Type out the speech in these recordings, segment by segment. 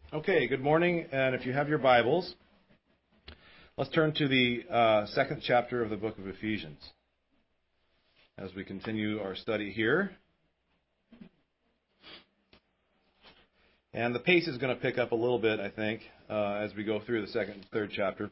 Okay, good morning, and if you have your Bibles, let's turn to the second chapter of the book of Ephesians as we continue our study here. And the pace is going to pick up a little bit, I think, as we go through the second and third chapter.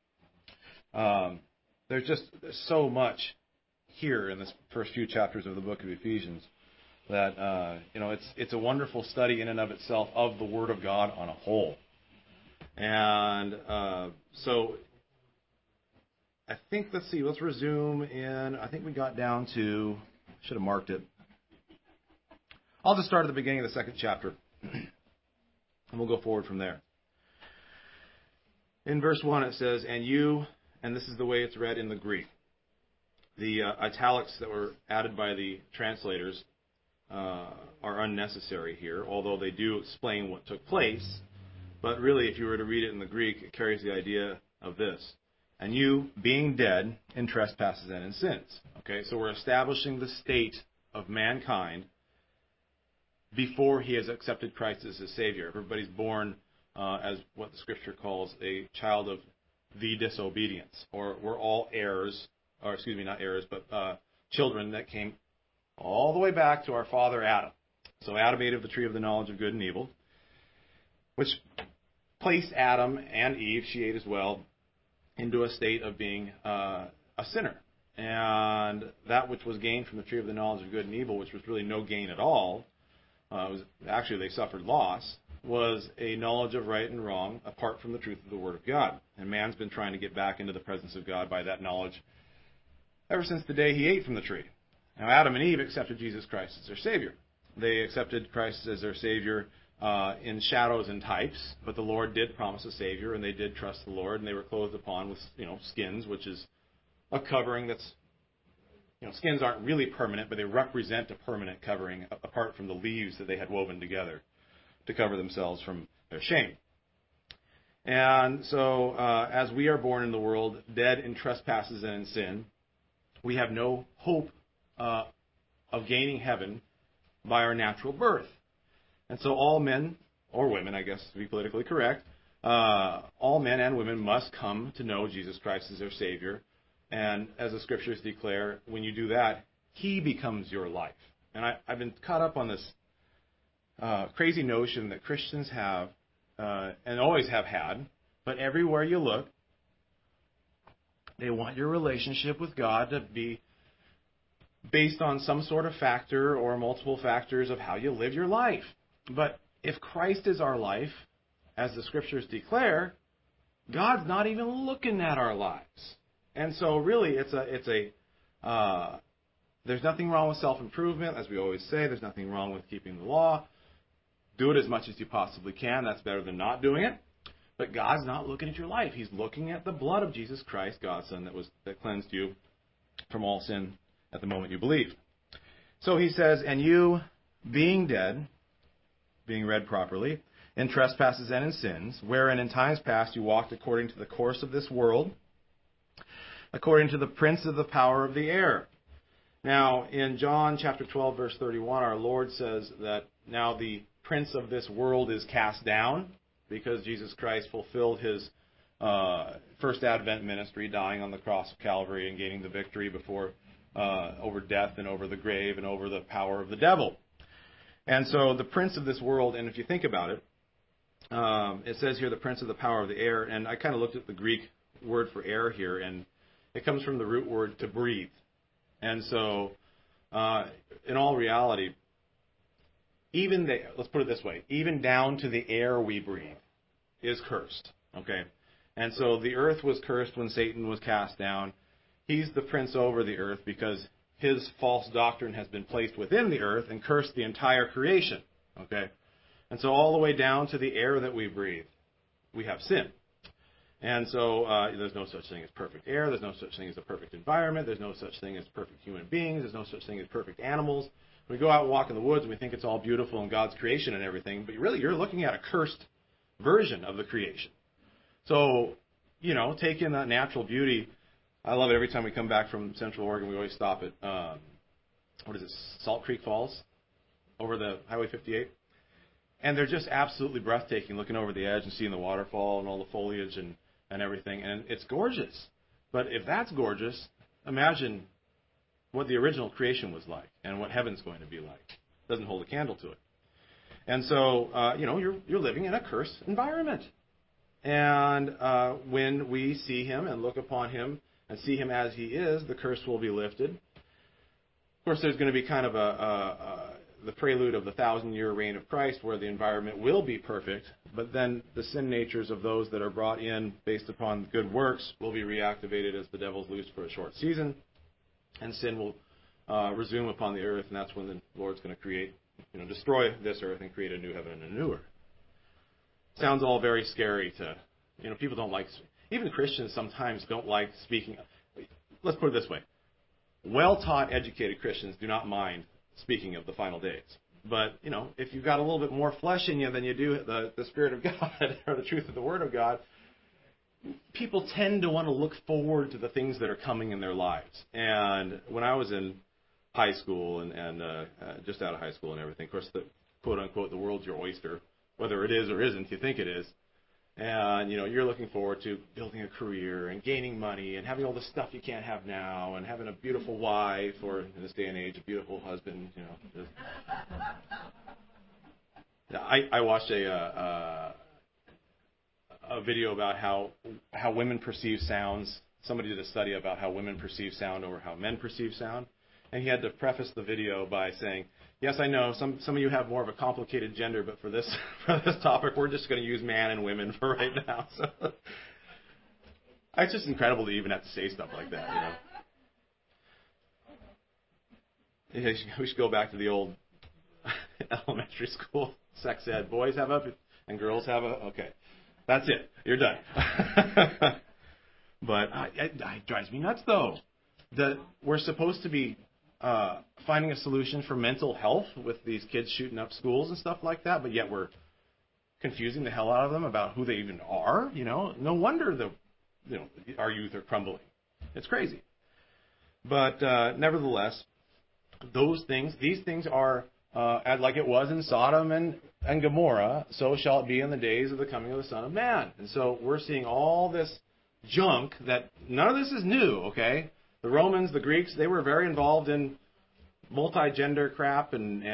There's just so much here in this first few chapters of the book of Ephesians that, it's a wonderful study in and of itself of the Word of God on a whole. And so I think, let's resume in, I think we got down to, I should have marked it. I'll just start at the beginning of the second chapter, and we'll go forward from there. In verse 1 it says, and you, and this is the way it's read in the Greek. The italics that were added by the translators are unnecessary here, although they do explain what took place. But really, if you were to read it in the Greek, it carries the idea of this. And you, being dead in trespasses and in sins. Okay, so we're establishing the state of mankind before he has accepted Christ as his Savior. Everybody's born as what the Scripture calls a child of the disobedience. Or we're all heirs, or excuse me, not heirs, but children that came all the way back to our father Adam. So Adam ate of the tree of the knowledge of good and evil, which placed Adam and Eve, she ate as well, into a state of being a sinner. And that which was gained from the tree of the knowledge of good and evil, which was really no gain at all, actually they suffered loss, was a knowledge of right and wrong apart from the truth of the Word of God. And man's been trying to get back into the presence of God by that knowledge ever since the day he ate from the tree. Now, Adam and Eve accepted Jesus Christ as their Savior. They accepted Christ as their Savior in shadows and types, but the Lord did promise a Savior, and they did trust the Lord, and they were clothed upon with, skins, which is a covering that's, skins aren't really permanent, but they represent a permanent covering apart from the leaves that they had woven together to cover themselves from their shame. And so, as we are born in the world, dead in trespasses and in sin, we have no hope of gaining heaven by our natural birth. And so all men, or women, I guess, to be politically correct, all men and women must come to know Jesus Christ as their Savior. And as the Scriptures declare, when you do that, He becomes your life. And I've been caught up on this crazy notion that Christians have, and always have had, but everywhere you look, they want your relationship with God to be based on some sort of factor or multiple factors of how you live your life. But if Christ is our life, as the Scriptures declare, God's not even looking at our lives. And so really there's nothing wrong with self-improvement, as we always say. There's nothing wrong with keeping the law. Do it as much as you possibly can. That's better than not doing it. But God's not looking at your life. He's looking at the blood of Jesus Christ, God's Son, that cleansed you from all sin at the moment you believe. So he says, and you, being dead, being read properly, in trespasses and in sins, wherein in times past you walked according to the course of this world, according to the prince of the power of the air. Now, in John chapter 12, verse 31, our Lord says that now the prince of this world is cast down, because Jesus Christ fulfilled his first Advent ministry, dying on the cross of Calvary and gaining the victory over death and over the grave and over the power of the devil. And so the prince of this world, and if you think about it, it says here the prince of the power of the air, and I kind of looked at the Greek word for air here, and it comes from the root word to breathe. And so in all reality, let's put it this way, even down to the air we breathe is cursed. Okay? And so the earth was cursed when Satan was cast down. He's the prince over the earth because his false doctrine has been placed within the earth and cursed the entire creation. Okay? And so all the way down to the air that we breathe, we have sin. And so there's no such thing as perfect air. There's no such thing as a perfect environment. There's no such thing as perfect human beings. There's no such thing as perfect animals. We go out and walk in the woods and we think it's all beautiful in God's creation and everything, but really you're looking at a cursed version of the creation. So, take in that natural beauty. I love it every time we come back from Central Oregon. We always stop at, Salt Creek Falls over the Highway 58. And they're just absolutely breathtaking, looking over the edge and seeing the waterfall and all the foliage and everything. And it's gorgeous. But if that's gorgeous, imagine what the original creation was like and what heaven's going to be like. It doesn't hold a candle to it. And so, you're living in a cursed environment. And when we see him and look upon him and see him as he is, the curse will be lifted. Of course, there's going to be kind of the prelude of the 1,000-year reign of Christ where the environment will be perfect, but then the sin natures of those that are brought in based upon good works will be reactivated as the devil's loose for a short season, and sin will resume upon the earth, and that's when the Lord's going to create, destroy this earth and create a new heaven and a new earth. Sounds all very scary to, people don't like, even Christians sometimes don't like speaking. Let's put it this way. Well-taught, educated Christians do not mind speaking of the final days. But, if you've got a little bit more flesh in you than you do the Spirit of God or the truth of the Word of God, people tend to want to look forward to the things that are coming in their lives. And when I was in high school and just out of high school and everything, of course, the quote-unquote, the world's your oyster, whether it is or isn't, you think it is. And, you're looking forward to building a career and gaining money and having all the stuff you can't have now and having a beautiful wife or, in this day and age, a beautiful husband, I watched a video about how women perceive sounds. Somebody did a study about how women perceive sound over how men perceive sound. And he had to preface the video by saying, yes, I know some of you have more of a complicated gender, but for this topic, we're just going to use man and women for right now. So it's just incredible to even have to say stuff like that, We should go back to the old elementary school sex ed. Boys have a and girls have a. Okay, that's it. You're done. But it drives me nuts, though, that we're supposed to be finding a solution for mental health with these kids shooting up schools and stuff like that, but yet we're confusing the hell out of them about who they even are. No wonder our youth are crumbling. It's crazy. But nevertheless, these things are like it was in Sodom and Gomorrah, so shall it be in the days of the coming of the Son of Man. And so we're seeing all this junk that none of this is new, okay? The Romans, the Greeks, they were very involved in multi-gender crap and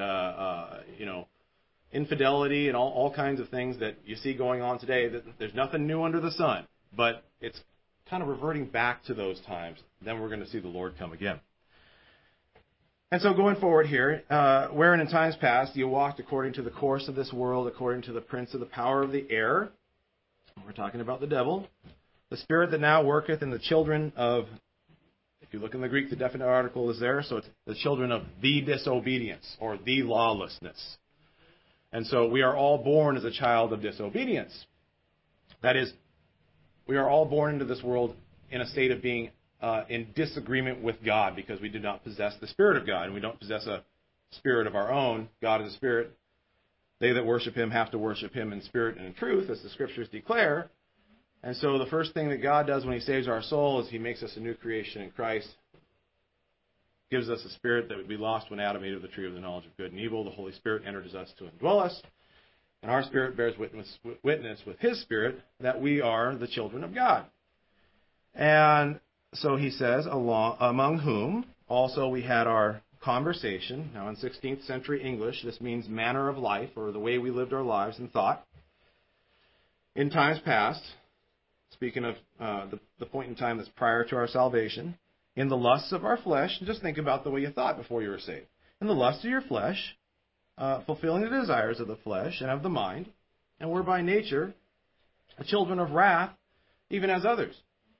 infidelity and all kinds of things that you see going on today. There's nothing new under the sun, but it's kind of reverting back to those times. Then we're going to see the Lord come again. And so going forward here, wherein in times past you walked according to the course of this world, according to the prince of the power of the air. We're talking about the devil. The spirit that now worketh in the children of... If you look in the Greek, the definite article is there, so it's the children of the disobedience or the lawlessness. And so we are all born as a child of disobedience. That is, we are all born into this world in a state of being in disagreement with God because we do not possess the Spirit of God, and we don't possess a spirit of our own. God is a spirit. They that worship him have to worship him in spirit and in truth, as the Scriptures declare. And so the first thing that God does when he saves our soul is he makes us a new creation in Christ, gives us a spirit that would be lost when Adam ate of the tree of the knowledge of good and evil. The Holy Spirit enters us to indwell us, and our spirit bears witness with his spirit that we are the children of God. And so he says, among whom also we had our conversation. Now in 16th century English, this means manner of life, or the way we lived our lives and thought. In times past, speaking of the point in time that's prior to our salvation, in the lusts of our flesh, and just think about the way you thought before you were saved. In the lusts of your flesh, fulfilling the desires of the flesh and of the mind, and were by nature children of wrath, even as others.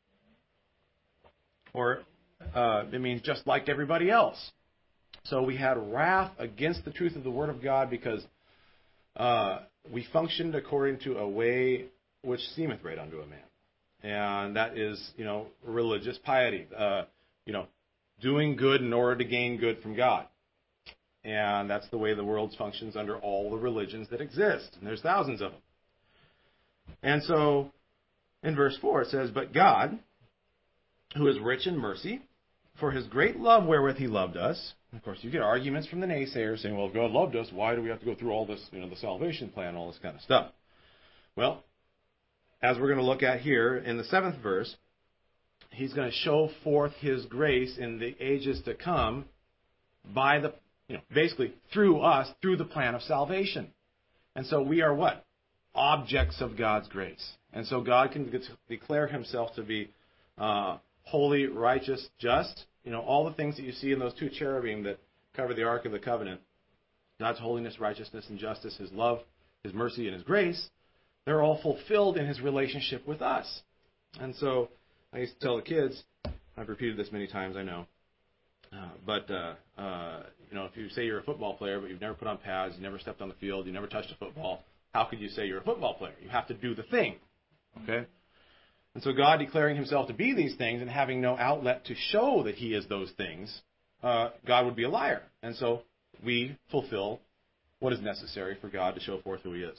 Or it means just like everybody else. So we had wrath against the truth of the Word of God because we functioned according to a way which seemeth right unto a man. And that is, religious piety. Doing good in order to gain good from God. And that's the way the world functions under all the religions that exist. And there's thousands of them. And so, in verse 4 it says, but God, who is rich in mercy, For his great love wherewith he loved us. Of course, you get arguments from the naysayers saying, well, if God loved us, why do we have to go through all this, the salvation plan, all this kind of stuff? Well, as we're going to look at here in the 7th verse, he's going to show forth his grace in the ages to come by the, basically through us, through the plan of salvation. And so we are what? Objects of God's grace. And so God can declare himself to be holy, righteous, just. All the things that you see in those 2 cherubim that cover the Ark of the Covenant. God's holiness, righteousness, and justice, his love, his mercy, and his grace, they're all fulfilled in his relationship with us. And so I used to tell the kids, I've repeated this many times, I know, but if you say you're a football player, but you've never put on pads, you never stepped on the field, you never touched a football, how could you say you're a football player? You have to do the thing, okay? And so God declaring himself to be these things and having no outlet to show that he is those things, God would be a liar. And so we fulfill what is necessary for God to show forth who he is.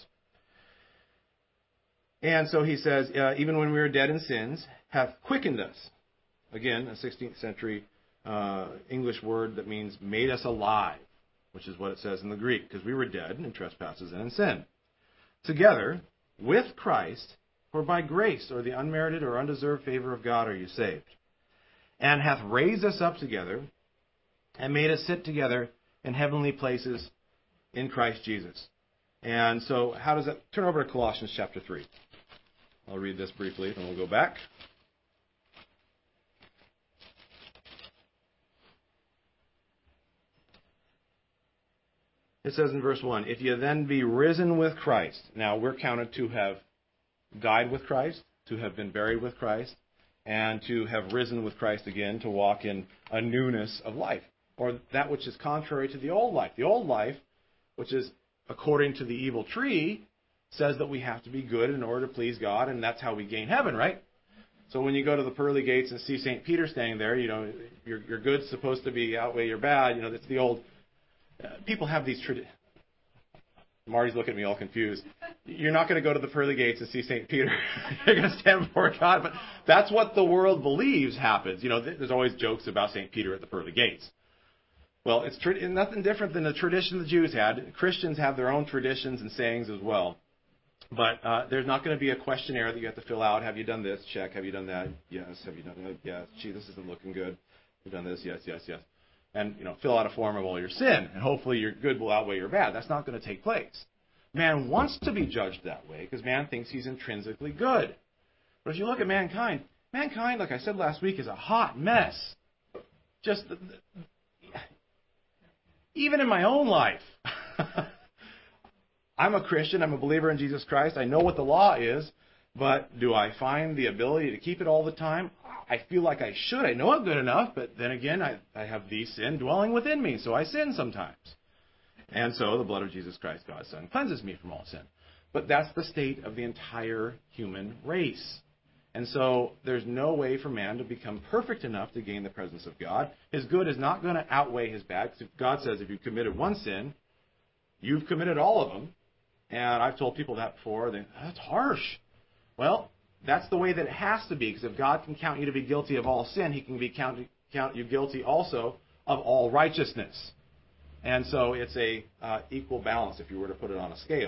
And so he says, even when we were dead in sins, hath quickened us. Again, a 16th century English word that means made us alive, which is what it says in the Greek, because we were dead in trespasses and in sin. Together with Christ, for by grace or the unmerited or undeserved favor of God are you saved. And hath raised us up together and made us sit together in heavenly places in Christ Jesus. And so how does that turn over to Colossians chapter 3? I'll read this briefly, and we'll go back. It says in verse 1, if you then be risen with Christ. Now, we're counted to have died with Christ, to have been buried with Christ, and to have risen with Christ again, to walk in a newness of life, or that which is contrary to the old life. The old life, which is according to the evil tree, says that we have to be good in order to please God, and that's how we gain heaven, right? So when you go to the pearly gates and see St. Peter standing there, your good's supposed to be outweigh your bad. It's the old... people have these traditions. Marty's looking at me all confused. You're not going to go to the pearly gates and see St. Peter. You're going to stand before God. But that's what the world believes happens. There's always jokes about St. Peter at the pearly gates. Well, it's nothing different than the tradition the Jews had. Christians have their own traditions and sayings as well. But there's not going to be a questionnaire that you have to fill out. Have you done this? Check. Have you done that? Yes. Have you done that? Yes. Gee, this isn't looking good. You've done this? Yes, yes, yes. And, fill out a form of all your sin. And hopefully your good will outweigh your bad. That's not going to take place. Man wants to be judged that way because man thinks he's intrinsically good. But if you look at mankind, like I said last week, is a hot mess. Just, even in my own life. I'm a Christian. I'm a believer in Jesus Christ. I know what the law is. But do I find the ability to keep it all the time? I feel like I should. I know I'm good enough. But then again, I have the sin dwelling within me. So I sin sometimes. And so the blood of Jesus Christ, God's Son, cleanses me from all sin. But that's the state of the entire human race. And so there's no way for man to become perfect enough to gain the presence of God. His good is not going to outweigh his bad. Because God says if you've committed one sin, you've committed all of them. And I've told people that before. That's harsh. Well, that's the way that it has to be. Because if God can count you to be guilty of all sin, he can count you guilty also of all righteousness. And so it's a equal balance if you were to put it on a scale.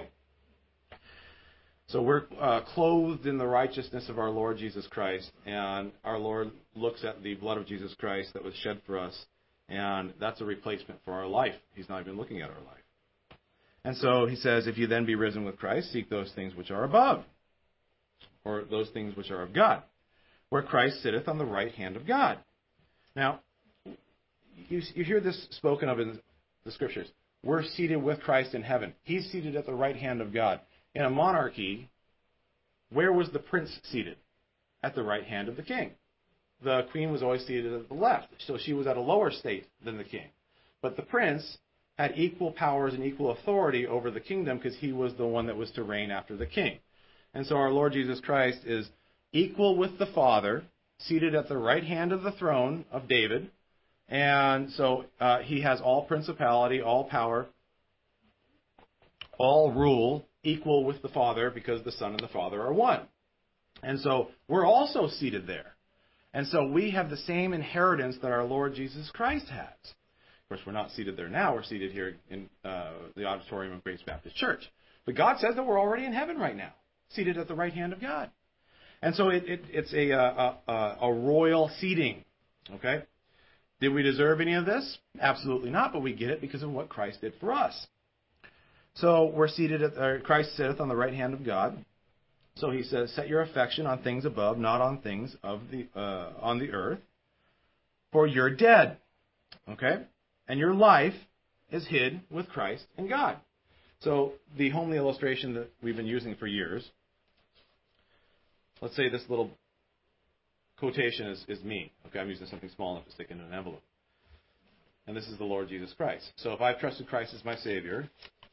So we're clothed in the righteousness of our Lord Jesus Christ. And our Lord looks at the blood of Jesus Christ that was shed for us. And that's a replacement for our life. He's not even looking at our life. And so he says, if you then be risen with Christ, seek those things which are above, or those things which are of God, where Christ sitteth on the right hand of God. Now, you hear this spoken of in the Scriptures. We're seated with Christ in heaven. He's seated at the right hand of God. In a monarchy, where was the prince seated? At the right hand of the king. The queen was always seated at the left, so she was at a lower state than the king. But the prince had equal powers and equal authority over the kingdom because he was the one that was to reign after the king. And so our Lord Jesus Christ is equal with the Father, seated at the right hand of the throne of David. And so he has all principality, all power, all rule, equal with the Father because the Son and the Father are one. And so we're also seated there. And so we have the same inheritance that our Lord Jesus Christ has. Of course, we're not seated there now. We're seated here in the auditorium of Grace Baptist Church. But God says that we're already in heaven right now, seated at the right hand of God. And so it's a royal seating. Okay? Did we deserve any of this? Absolutely not, but we get it because of what Christ did for us. So we're seated Christ sitteth on the right hand of God. So he says, set your affection on things above, not on things on the earth. For you're dead. Okay? And your life is hid with Christ in God. So the homely illustration that we've been using for years, let's say this little quotation is me. Okay, I'm using something small enough to stick in an envelope. And this is the Lord Jesus Christ. So if I've trusted Christ as my Savior,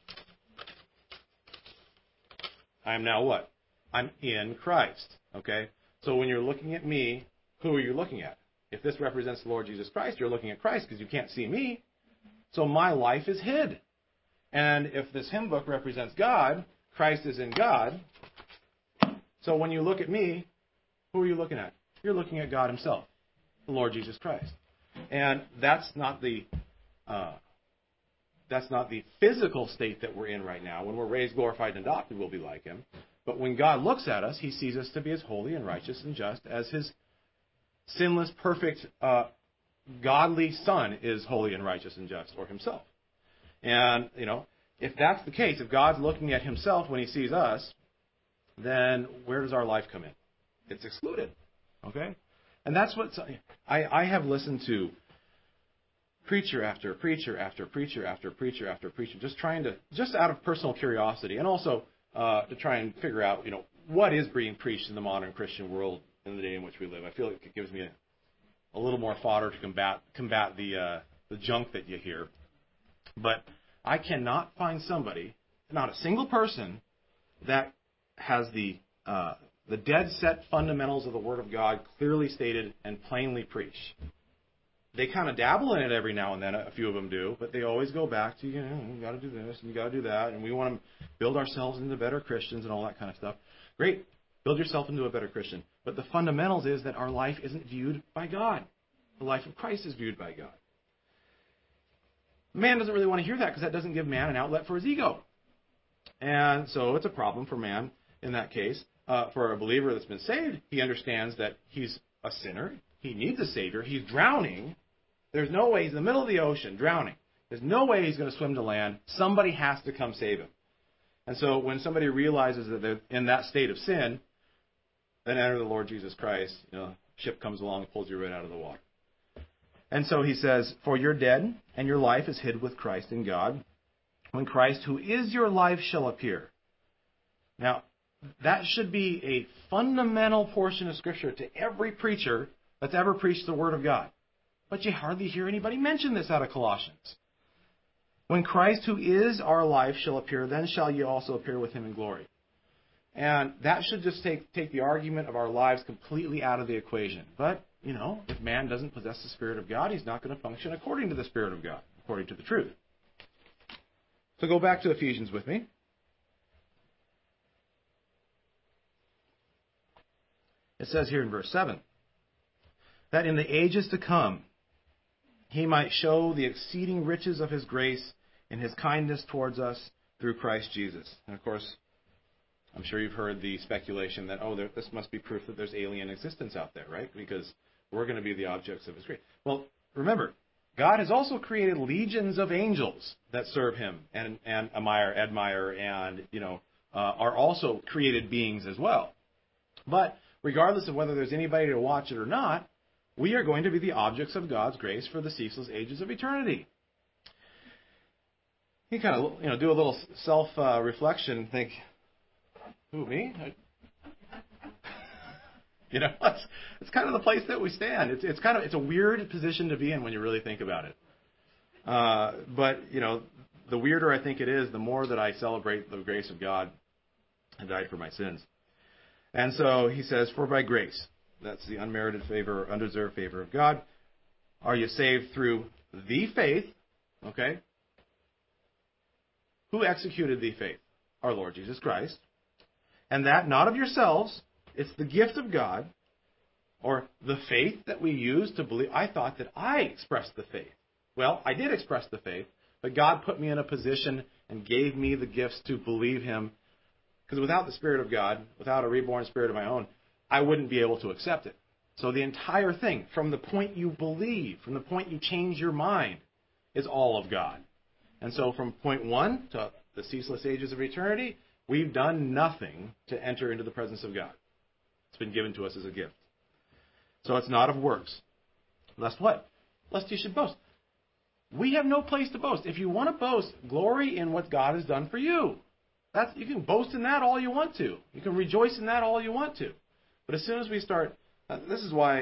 I am now what? I'm in Christ. Okay? So when you're looking at me, who are you looking at? If this represents the Lord Jesus Christ, you're looking at Christ because you can't see me. So my life is hid. And if this hymn book represents God, Christ is in God. So when you look at me, who are you looking at? You're looking at God himself, the Lord Jesus Christ. And that's not the physical state that we're in right now. When we're raised, glorified, and adopted, we'll be like him. But when God looks at us, he sees us to be as holy and righteous and just as his sinless, perfect, godly Son is holy and righteous and just, or himself. And, if that's the case, if God's looking at himself when he sees us, then where does our life come in? It's excluded. Okay? And that's what I have listened to preacher after preacher after preacher after preacher after preacher, just out of personal curiosity, and also to try and figure out, what is being preached in the modern Christian world in the day in which we live. I feel like it gives me a little more fodder to combat the junk that you hear. But I cannot find somebody, not a single person, that has the dead set fundamentals of the Word of God clearly stated and plainly preached. They kind of dabble in it every now and then, a few of them do, but they always go back to, you got to do this and you got to do that, and we want to build ourselves into better Christians and all that kind of stuff. Great, build yourself into a better Christian. But the fundamentals is that our life isn't viewed by God. The life of Christ is viewed by God. Man doesn't really want to hear that because that doesn't give man an outlet for his ego. And so it's a problem for man in that case. For a believer that's been saved, he understands that he's a sinner. He needs a Savior. He's drowning. There's no way. He's in the middle of the ocean, drowning. There's no way he's going to swim to land. Somebody has to come save him. And so when somebody realizes that they're in that state of sin, then enter the Lord Jesus Christ. Ship comes along and pulls you right out of the water. And so he says, for you're dead, and your life is hid with Christ in God, when Christ, who is your life, shall appear. Now, that should be a fundamental portion of Scripture to every preacher that's ever preached the Word of God. But you hardly hear anybody mention this out of Colossians. When Christ, who is our life, shall appear, then shall you also appear with him in glory. And that should just take the argument of our lives completely out of the equation. But, if man doesn't possess the Spirit of God, he's not going to function according to the Spirit of God, according to the truth. So go back to Ephesians with me. It says here in verse 7, that in the ages to come, he might show the exceeding riches of his grace and his kindness towards us through Christ Jesus. And of course, I'm sure you've heard the speculation that, this must be proof that there's alien existence out there, right? Because we're going to be the objects of his grace. Well, remember, God has also created legions of angels that serve him and admire, and, are also created beings as well. But regardless of whether there's anybody to watch it or not, we are going to be the objects of God's grace for the ceaseless ages of eternity. You kind of, do a little self-reflection and think, who, me? It's kind of the place that we stand. It's a weird position to be in when you really think about it. But, the weirder I think it is, the more that I celebrate the grace of God who died for my sins. And so he says, for by grace, that's the unmerited favor, undeserved favor of God, are you saved through the faith, okay? Who executed the faith? Our Lord Jesus Christ. And that not of yourselves, it's the gift of God. Or the faith that we use to believe. I thought that I expressed the faith. Well, I did express the faith, but God put me in a position and gave me the gifts to believe him. Because without the Spirit of God, without a reborn spirit of my own, I wouldn't be able to accept it. So the entire thing, from the point you believe, from the point you change your mind, is all of God. And so from point 1 to the ceaseless ages of eternity, we've done nothing to enter into the presence of God. It's been given to us as a gift. So it's not of works. Lest what? Lest you should boast. We have no place to boast. If you want to boast, glory in what God has done for you. You can boast in that all you want to. You can rejoice in that all you want to. But as soon as we start, this is why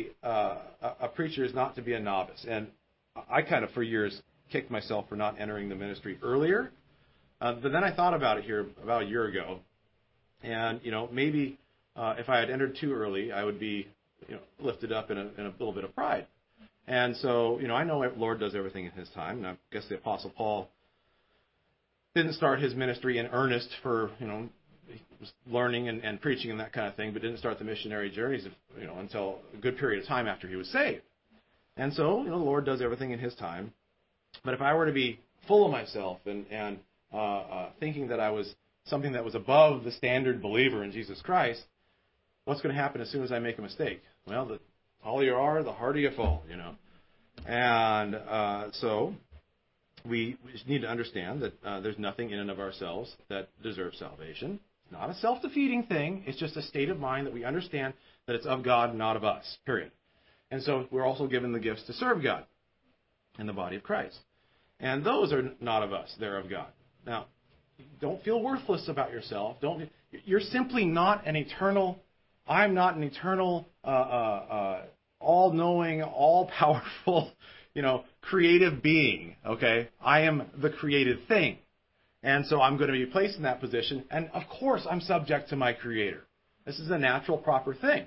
a preacher is not to be a novice. And I kind of, for years, kicked myself for not entering the ministry earlier. But then I thought about it here about a year ago. And, maybe if I had entered too early, I would be lifted up in a little bit of pride. And so, I know the Lord does everything in his time. And I guess the Apostle Paul didn't start his ministry in earnest for, he was learning and preaching and that kind of thing, but didn't start the missionary journeys, until a good period of time after he was saved. And so, the Lord does everything in his time. But if I were to be full of myself and thinking that I was something that was above the standard believer in Jesus Christ, what's going to happen as soon as I make a mistake? Well, the taller you are, the harder you fall, And so we just need to understand that there's nothing in and of ourselves that deserves salvation. It's not a self-defeating thing. It's just a state of mind that we understand that it's of God, not of us, period. And so we're also given the gifts to serve God in the body of Christ. And those are not of us. They're of God. Now, don't feel worthless about yourself. You're simply not an eternal. I'm not an eternal, all-knowing, all-powerful, creative being. Okay, I am the created thing, and so I'm going to be placed in that position. And of course, I'm subject to my Creator. This is a natural, proper thing.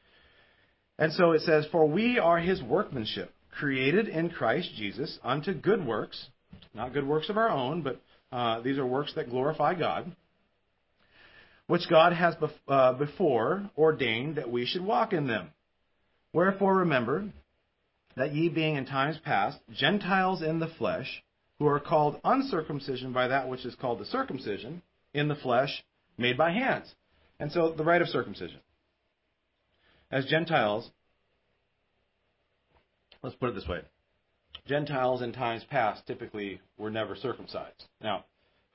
And so it says, "For we are His workmanship, created in Christ Jesus unto good works," not good works of our own, but these are works that glorify God, "which God has before ordained that we should walk in them. Wherefore remember that ye being in times past Gentiles in the flesh, who are called uncircumcision by that which is called the circumcision in the flesh made by hands." And so the rite of circumcision. As Gentiles, let's put it this way. Gentiles in times past typically were never circumcised. Now,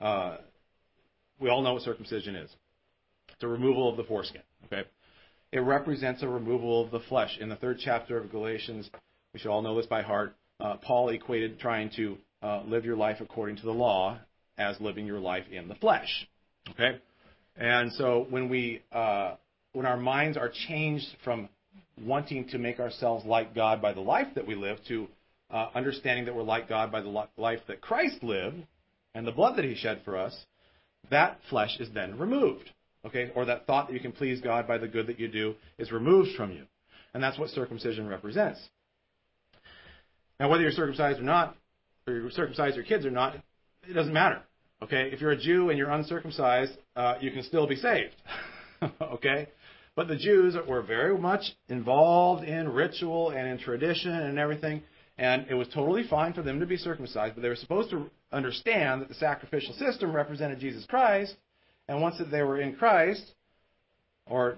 we all know what circumcision is. It's a removal of the foreskin. Okay, it represents a removal of the flesh. In the 3rd chapter of Galatians, we should all know this by heart, Paul equated trying to live your life according to the law as living your life in the flesh. Okay, and so when our minds are changed from wanting to make ourselves like God by the life that we live to understanding that we're like God by the life that Christ lived and the blood that He shed for us, that flesh is then removed. Okay, or that thought that you can please God by the good that you do is removed from you. And that's what circumcision represents. Now, whether you're circumcised or not, or you circumcise your kids or not, it doesn't matter. Okay, if you're a Jew and you're uncircumcised, you can still be saved. Okay, but the Jews were very much involved in ritual and in tradition and everything, and it was totally fine for them to be circumcised, but they were supposed to understand that the sacrificial system represented Jesus Christ, and once that they were in Christ, or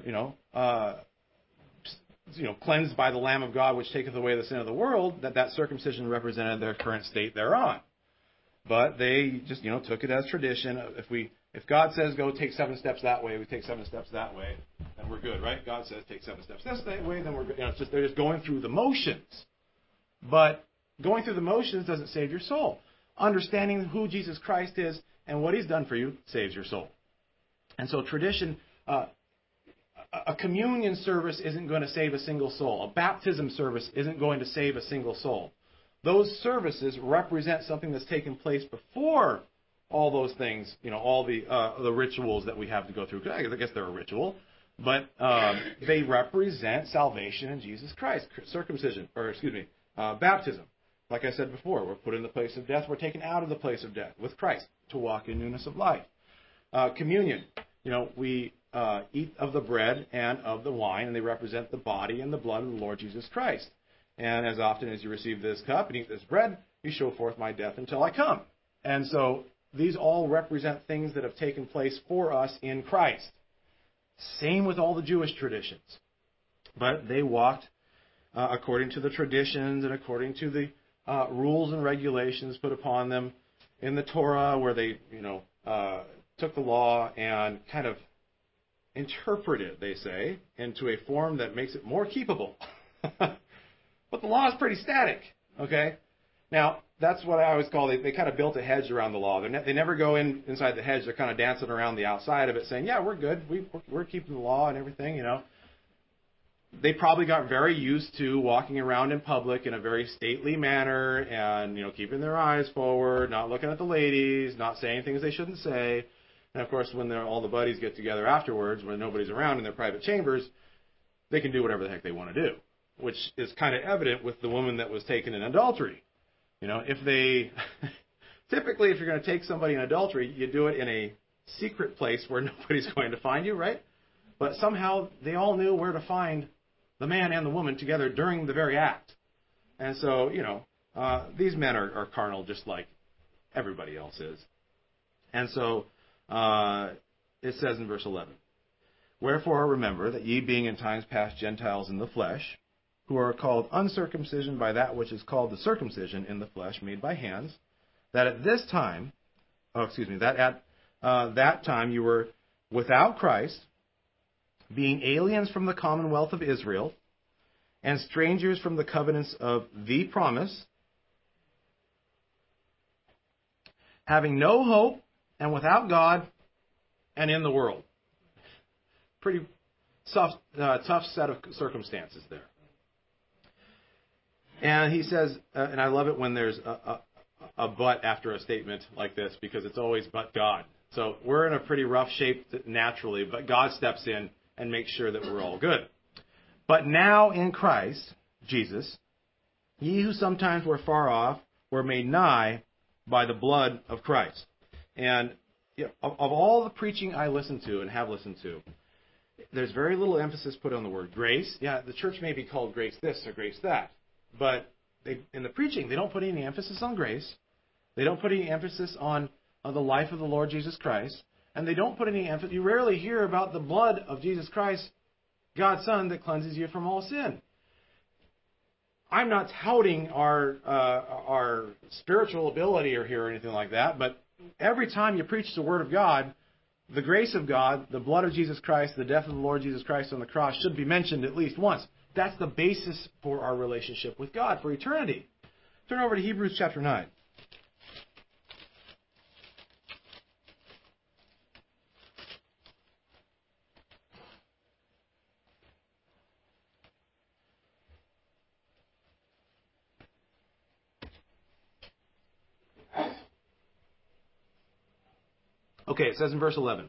cleansed by the Lamb of God, which taketh away the sin of the world, that circumcision represented their current state thereon. But they just took it as tradition. If God says go take 7 steps that way, we take 7 steps that way, then we're good, right? God says take 7 steps this way, then we're good. They're just going through the motions. But going through the motions doesn't save your soul. Understanding who Jesus Christ is and what He's done for you saves your soul. And so tradition, a communion service isn't going to save a single soul. A baptism service isn't going to save a single soul. Those services represent something that's taken place before all those things, all the rituals that we have to go through. I guess they're a ritual, but they represent salvation in Jesus Christ. Baptism. Like I said before, we're put in the place of death. We're taken out of the place of death with Christ to walk in newness of life. Communion. We eat of the bread and of the wine, and they represent the body and the blood of the Lord Jesus Christ. And as often as you receive this cup and eat this bread, you show forth my death until I come. And so these all represent things that have taken place for us in Christ. Same with all the Jewish traditions. But they walked according to the traditions and according to the rules and regulations put upon them in the Torah, where they, took the law and kind of interpret it, they say, into a form that makes it more keepable. But the law is pretty static, okay? Now, that's what I always call, they kind of built a hedge around the law. They never go inside the hedge. They're kind of dancing around the outside of it saying, yeah, we're good. We're keeping the law and everything, They probably got very used to walking around in public in a very stately manner and, keeping their eyes forward, not looking at the ladies, not saying things they shouldn't say. And, of course, when all the buddies get together afterwards, when nobody's around in their private chambers, they can do whatever the heck they want to do, which is kind of evident with the woman that was taken in adultery. Typically, if you're going to take somebody in adultery, you do it in a secret place where nobody's going to find you, right? But somehow they all knew where to find the man and the woman together during the very act. And so, these men are carnal just like everybody else is. And so it says in verse 11, "Wherefore remember that ye being in times past Gentiles in the flesh, who are called uncircumcision by that which is called the circumcision in the flesh made by hands, that at this time, that at that time you were without Christ, being aliens from the commonwealth of Israel, and strangers from the covenants of the promise, having no hope, and without God, and in the world." Pretty tough set of circumstances there. And he says, and I love it when there's a but after a statement like this, because it's always but God. So we're in a pretty rough shape naturally, but God steps in and makes sure that we're all good. "But now in Christ, Jesus, ye who sometimes were far off were made nigh by the blood of Christ." And of all the preaching I listen to and have listened to, there's very little emphasis put on the word grace. Yeah, the church may be called grace this or grace that. But in the preaching, they don't put any emphasis on grace. They don't put any emphasis on the life of the Lord Jesus Christ. And they don't put any emphasis. You rarely hear about the blood of Jesus Christ, God's Son, that cleanses you from all sin. I'm not touting our spiritual ability here or anything like that, but every time you preach the Word of God, the grace of God, the blood of Jesus Christ, the death of the Lord Jesus Christ on the cross should be mentioned at least once. That's the basis for our relationship with God for eternity. Turn over to Hebrews chapter 9. Okay, it says in verse 11,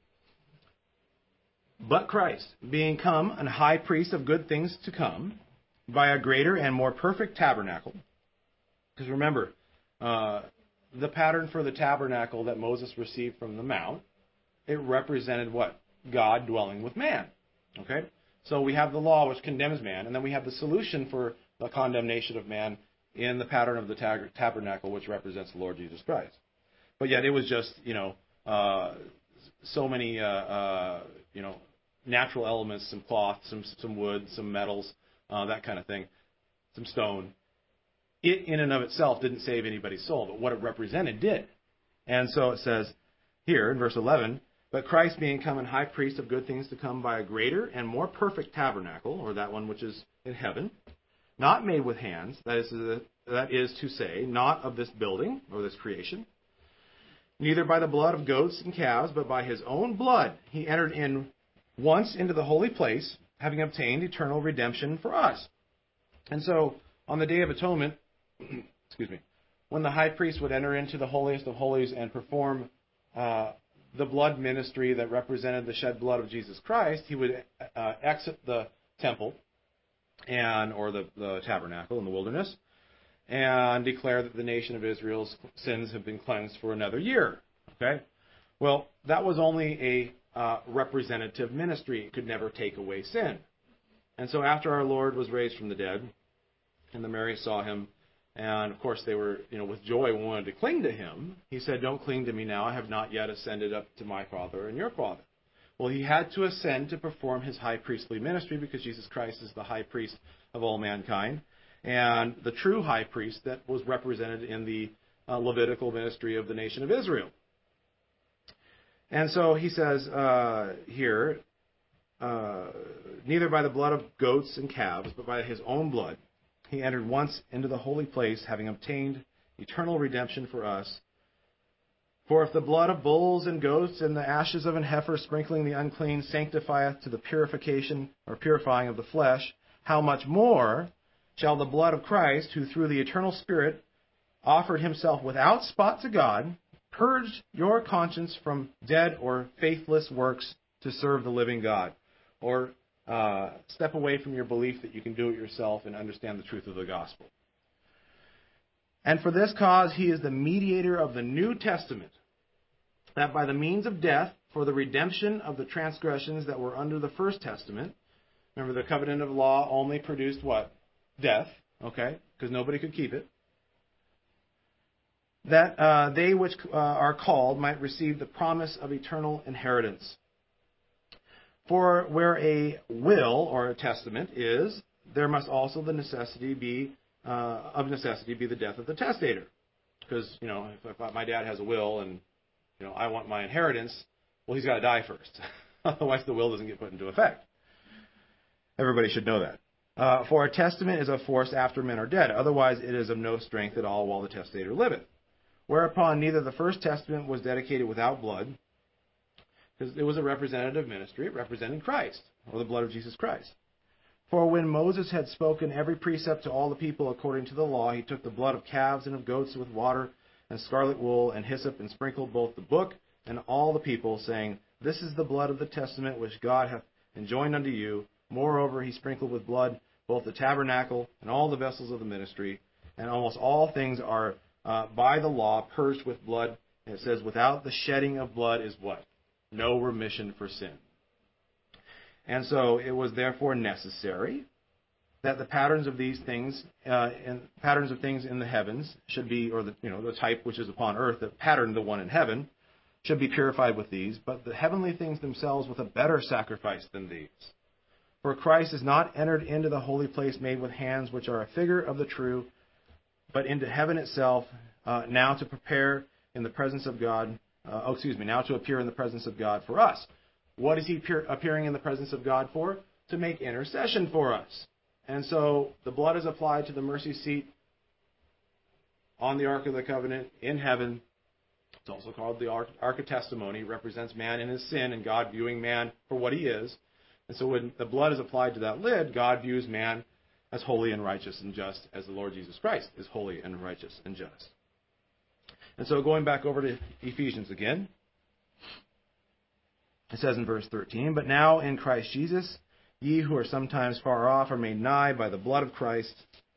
"But Christ, being come an high priest of good things to come, by a greater and more perfect tabernacle." Because remember, the pattern for the tabernacle that Moses received from the mount, it represented what? God dwelling with man. Okay? So we have the law which condemns man, and then we have the solution for the condemnation of man in the pattern of the tabernacle, which represents the Lord Jesus Christ. But yet it was just, so many, natural elements, some cloth, some wood, some metals, that kind of thing, some stone. It in and of itself didn't save anybody's soul, but what it represented did. And so it says here in verse 11, "But Christ being come an high priest of good things to come by a greater and more perfect tabernacle," or that one which is in heaven, "not made with hands," that is to say, not of this building or this creation, "neither by the blood of goats and calves, but by his own blood he entered in once into the holy place, having obtained eternal redemption for us." And so, on the Day of Atonement, when the high priest would enter into the holiest of holies and perform the blood ministry that represented the shed blood of Jesus Christ, he would exit the temple or the tabernacle in the wilderness and declare that the nation of Israel's sins have been cleansed for another year. Okay? Well, that was only representative ministry. It could never take away sin. And so after our Lord was raised from the dead, and the Mary saw him, and of course they were, with joy wanted to cling to him, he said, "Don't cling to me now. I have not yet ascended up to my Father and your Father." Well, he had to ascend to perform his high priestly ministry because Jesus Christ is the high priest of all mankind and the true high priest that was represented in the Levitical ministry of the nation of Israel. And so he says here, neither by the blood of goats and calves, but by his own blood, he entered once into the holy place, having obtained eternal redemption for us. For if the blood of bulls and goats and the ashes of an heifer sprinkling the unclean sanctifieth to the purification or purifying of the flesh, how much more shall the blood of Christ, who through the eternal Spirit offered himself without spot to God, purge your conscience from dead or faithless works to serve the living God? Or step away from your belief that you can do it yourself and understand the truth of the gospel. And for this cause he is the mediator of the New Testament, that by the means of death, for the redemption of the transgressions that were under the first testament. Remember, the covenant of law only produced what? Death, okay? Because nobody could keep it. That they which are called might receive the promise of eternal inheritance. For where a will or a testament is, there must also of necessity be the death of the testator. Because, if my dad has a will and, I want my inheritance, well, he's got to die first. Otherwise, the will doesn't get put into effect. Everybody should know that. For a testament is of force after men are dead. Otherwise, it is of no strength at all while the testator liveth. Whereupon neither the first testament was dedicated without blood, because it was a representative ministry representing Christ, or the blood of Jesus Christ. For when Moses had spoken every precept to all the people according to the law, he took the blood of calves and of goats with water and scarlet wool and hyssop, and sprinkled both the book and all the people, saying, This is the blood of the testament which God hath enjoined unto you. Moreover, he sprinkled with blood both the tabernacle and all the vessels of the ministry, and almost all things are by the law purged with blood. And it says, without the shedding of blood is what? No remission for sin. And so it was therefore necessary that the patterns of these things, and patterns of things in the heavens should be, or the type which is upon earth that patterned the one in heaven, should be purified with these, but the heavenly things themselves with a better sacrifice than these. For Christ is not entered into the holy place made with hands, which are a figure of the true, but into heaven itself, now to prepare in the presence of God. Now to appear in the presence of God for us. What is he appearing in the presence of God for? To make intercession for us. And so the blood is applied to the mercy seat on the Ark of the Covenant in heaven. It's also called the Ark of Testimony. It represents man in his sin and God viewing man for what he is. And so when the blood is applied to that lid, God views man as holy and righteous and just, as the Lord Jesus Christ is holy and righteous and just. And so going back over to Ephesians again, it says in verse 13, But now in Christ Jesus, ye who are sometimes far off are made nigh by the blood of Christ,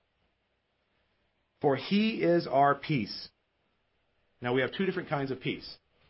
for he is our peace. Now we have two different kinds of peace.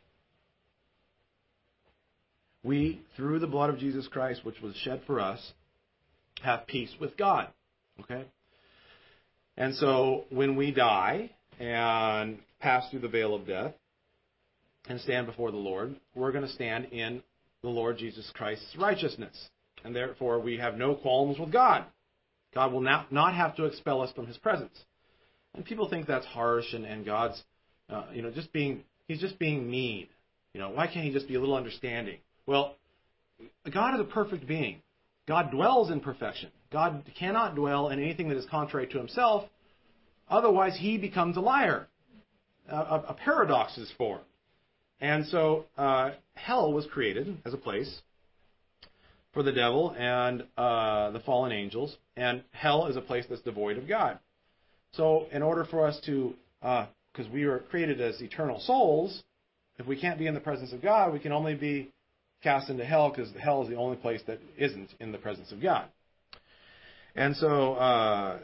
We, through the blood of Jesus Christ, which was shed for us, have peace with God. Okay? And so when we die and pass through the veil of death and stand before the Lord, we're going to stand in the Lord Jesus Christ's righteousness. And therefore, we have no qualms with God. God will not have to expel us from his presence. And people think that's harsh and God's, he's just being mean. Why can't he just be a little understanding? Well, God is a perfect being. God dwells in perfection. God cannot dwell in anything that is contrary to himself. Otherwise, he becomes a liar. A paradox is formed. And so hell was created as a place for the devil and the fallen angels. And hell is a place that's devoid of God. So in order for us to, because we were created as eternal souls, if we can't be in the presence of God, we can only be cast into hell, because hell is the only place that isn't in the presence of God. And so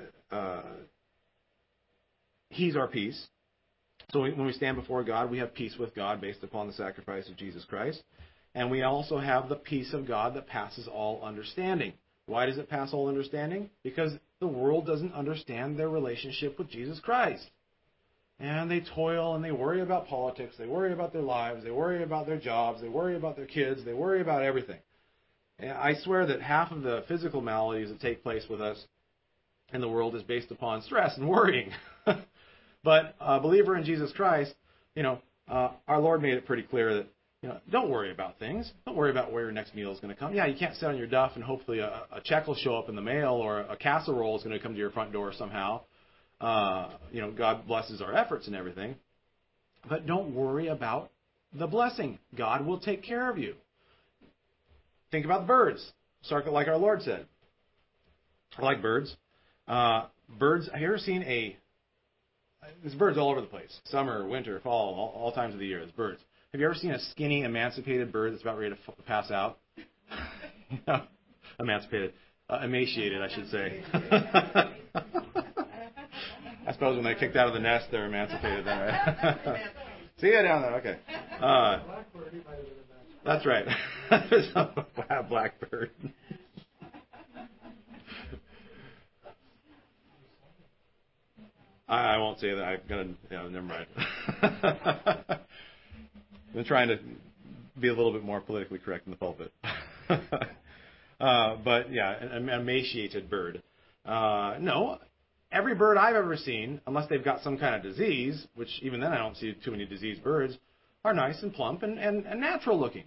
he's our peace. So when we stand before God, we have peace with God based upon the sacrifice of Jesus Christ. And we also have the peace of God that passes all understanding. Why does it pass all understanding? Because the world doesn't understand their relationship with Jesus Christ. And they toil and they worry about politics. They worry about their lives. They worry about their jobs. They worry about their kids. They worry about everything. And I swear that half of the physical maladies that take place with us in the world is based upon stress and worrying. But a believer in Jesus Christ, our Lord made it pretty clear that, don't worry about things. Don't worry about where your next meal is going to come. Yeah, you can't sit on your duff and hopefully a check will show up in the mail or a casserole is going to come to your front door somehow. God blesses our efforts and everything. But don't worry about the blessing. God will take care of you. Think about the birds. Like our Lord said. I like birds. Birds, have you ever seen there's birds all over the place. Summer, winter, fall, all times of the year. There's birds. Have you ever seen a skinny, emancipated bird that's about ready to pass out? Emancipated. Emaciated, I should say. I suppose when they kicked out of the nest, they're emancipated then, right? See you down there, okay. That's right. Blackbird. I won't say that. I'm going to, never mind. I've been trying to be a little bit more politically correct in the pulpit. But yeah, an emaciated bird. No, every bird I've ever seen, unless they've got some kind of disease, which even then I don't see too many diseased birds, are nice and plump and natural looking.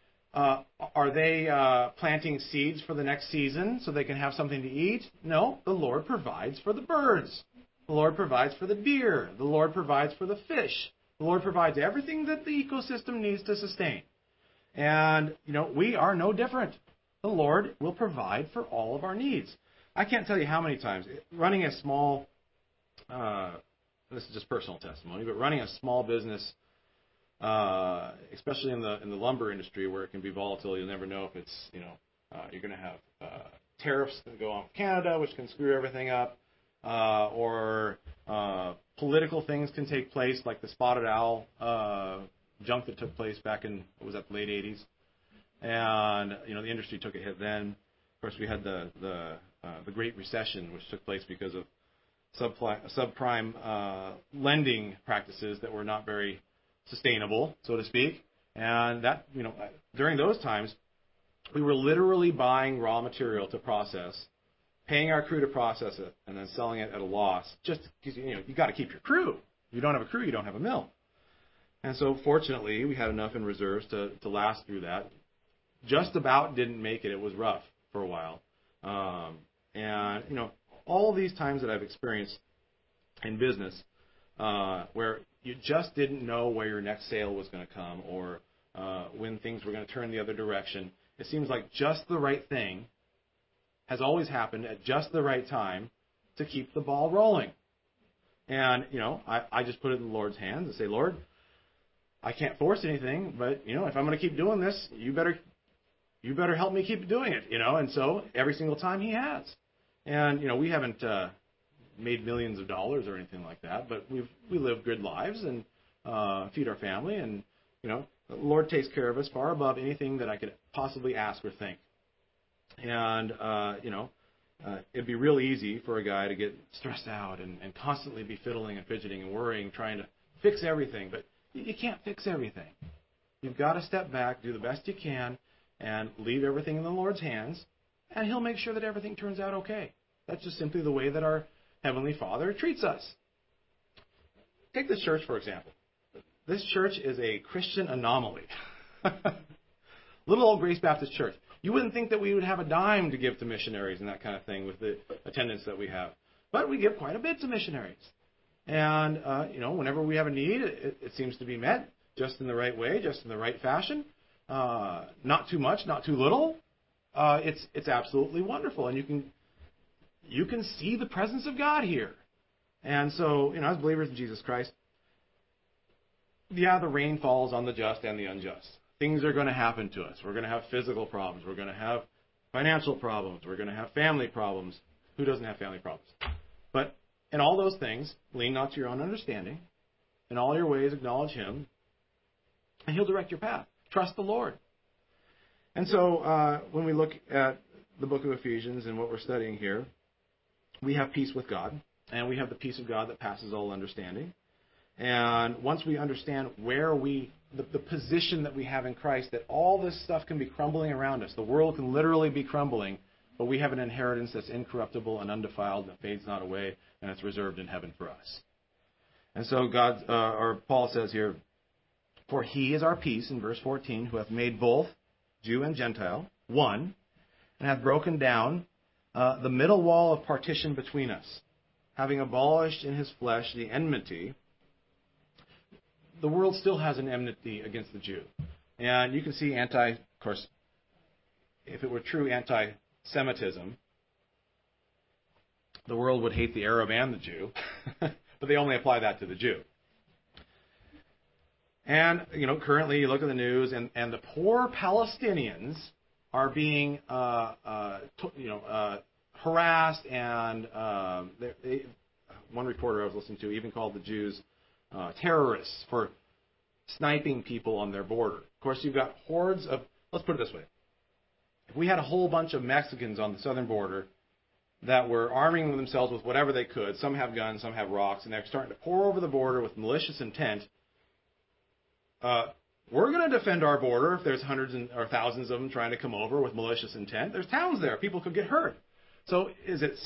Are they planting seeds for the next season so they can have something to eat? No, the Lord provides for the birds. The Lord provides for the deer. The Lord provides for the fish. The Lord provides everything that the ecosystem needs to sustain. And, we are no different. The Lord will provide for all of our needs. I can't tell you how many times, running a small, this is just personal testimony, but running a small business, especially in the lumber industry where it can be volatile, you'll never know if it's, you're going to have tariffs that go on with Canada, which can screw everything up. Or political things can take place, like the spotted owl junk that took place back in, the late 80s. And, the industry took a hit then. Of course, we had the Great Recession, which took place because of subprime lending practices that were not very sustainable, so to speak. And that, during those times, we were literally buying raw material to process, paying our crew to process it, and then selling it at a loss, just because, you got to keep your crew. If you don't have a crew, you don't have a mill. And so, fortunately, we had enough in reserves to last through that. Just about didn't make it. It was rough for a while. And, all these times that I've experienced in business where you just didn't know where your next sale was going to come or when things were going to turn the other direction, it seems like just the right thing has always happened at just the right time to keep the ball rolling. And, I just put it in the Lord's hands and say, Lord, I can't force anything, but, if I'm going to keep doing this, you better help me keep doing it, And so every single time He has. And, we haven't made millions of dollars or anything like that, but we live good lives and feed our family. And, the Lord takes care of us far above anything that I could possibly ask or think. And, it'd be real easy for a guy to get stressed out and constantly be fiddling and fidgeting and worrying, trying to fix everything. But you can't fix everything. You've got to step back, do the best you can, and leave everything in the Lord's hands, and He'll make sure that everything turns out okay. That's just simply the way that our Heavenly Father treats us. Take this church, for example. This church is a Christian anomaly. Little old Grace Baptist Church. You wouldn't think that we would have a dime to give to missionaries and that kind of thing with the attendance that we have. But we give quite a bit to missionaries. And, whenever we have a need, it seems to be met just in the right way, just in the right fashion. Not too much, not too little. It's absolutely wonderful. And you can see the presence of God here. And so, as believers in Jesus Christ, the rain falls on the just and the unjust. Things are going to happen to us. We're going to have physical problems. We're going to have financial problems. We're going to have family problems. Who doesn't have family problems? But in all those things, lean not to your own understanding. In all your ways, acknowledge Him, and He'll direct your path. Trust the Lord. And so when we look at the book of Ephesians and what we're studying here, we have peace with God, and we have the peace of God that passes all understanding. And once we understand where the position that we have in Christ, that all this stuff can be crumbling around us. The world can literally be crumbling, but we have an inheritance that's incorruptible and undefiled, that fades not away, and it's reserved in heaven for us. And so Paul says here, for he is our peace, in verse 14, who hath made both Jew and Gentile one, and hath broken down the middle wall of partition between us, having abolished in his flesh the enmity. The world still has an enmity against the Jew. And you can see of course, if it were true anti-Semitism, the world would hate the Arab and the Jew, but they only apply that to the Jew. And, currently you look at the news, and the poor Palestinians are being, harassed, and one reporter I was listening to even called the Jews terrorists for sniping people on their border. Of course, you've got hordes of, let's put it this way. If we had a whole bunch of Mexicans on the southern border that were arming themselves with whatever they could, some have guns, some have rocks, and they're starting to pour over the border with malicious intent, we're going to defend our border if there's hundreds or thousands of them trying to come over with malicious intent. There's towns there. People could get hurt. So is it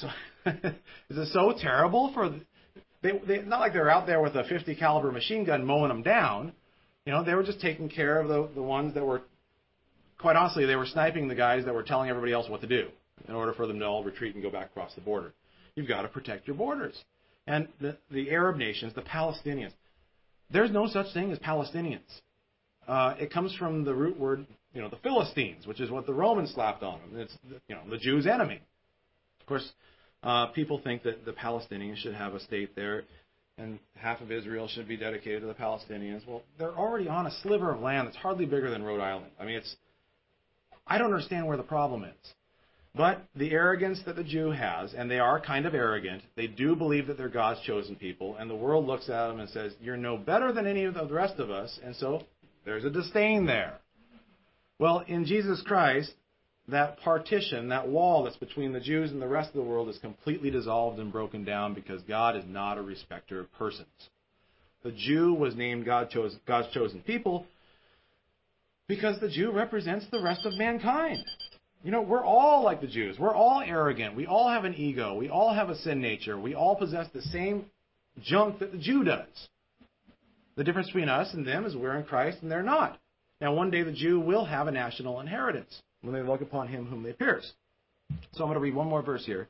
so terrible for... They not like they're out there with a .50 caliber machine gun mowing them down. They were just taking care of the ones that were, quite honestly, they were sniping the guys that were telling everybody else what to do in order for them to all retreat and go back across the border. You've got to protect your borders. And the Arab nations, the Palestinians, there's no such thing as Palestinians. It comes from the root word, the Philistines, which is what the Romans slapped on them. It's, the Jews' enemy. Of course, people think that the Palestinians should have a state there, and half of Israel should be dedicated to the Palestinians. Well, they're already on a sliver of land that's hardly bigger than Rhode Island. I mean, I don't understand where the problem is. But the arrogance that the Jew has, and they are kind of arrogant, they do believe that they're God's chosen people, and the world looks at them and says, you're no better than any of the rest of us, and so there's a disdain there. Well, in Jesus Christ, that partition, that wall that's between the Jews and the rest of the world is completely dissolved and broken down because God is not a respecter of persons. The Jew was named God's chosen people because the Jew represents the rest of mankind. We're all like the Jews. We're all arrogant. We all have an ego. We all have a sin nature. We all possess the same junk that the Jew does. The difference between us and them is we're in Christ and they're not. Now, one day the Jew will have a national inheritance when they look upon him whom they pierce. So I'm going to read one more verse here.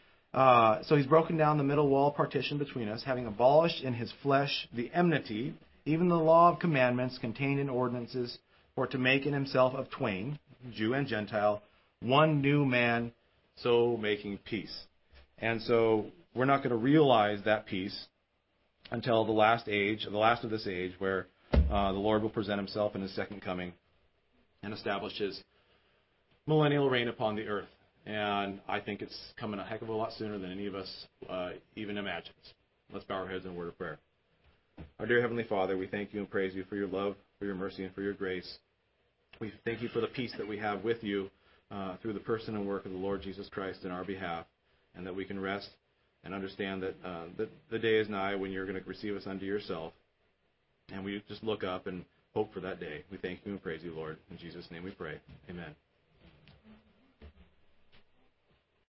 So he's broken down the middle wall partition between us, having abolished in his flesh the enmity, even the law of commandments contained in ordinances, for to make in himself of twain, Jew and Gentile, one new man, so making peace. And so we're not going to realize that peace until the last of this age, where the Lord will present himself in his second coming and establish his millennial reign upon the earth. And I think it's coming a heck of a lot sooner than any of us even imagines. Let's bow our heads in a word of prayer. Our dear Heavenly Father, we thank you and praise you for your love, for your mercy, and for your grace. We thank you for the peace that we have with you through the person and work of the Lord Jesus Christ in our behalf, and that we can rest and understand that the day is nigh when you're going to receive us unto yourself. And we just look up and hope for that day. We thank you and praise you, Lord. In Jesus' name we pray. Amen.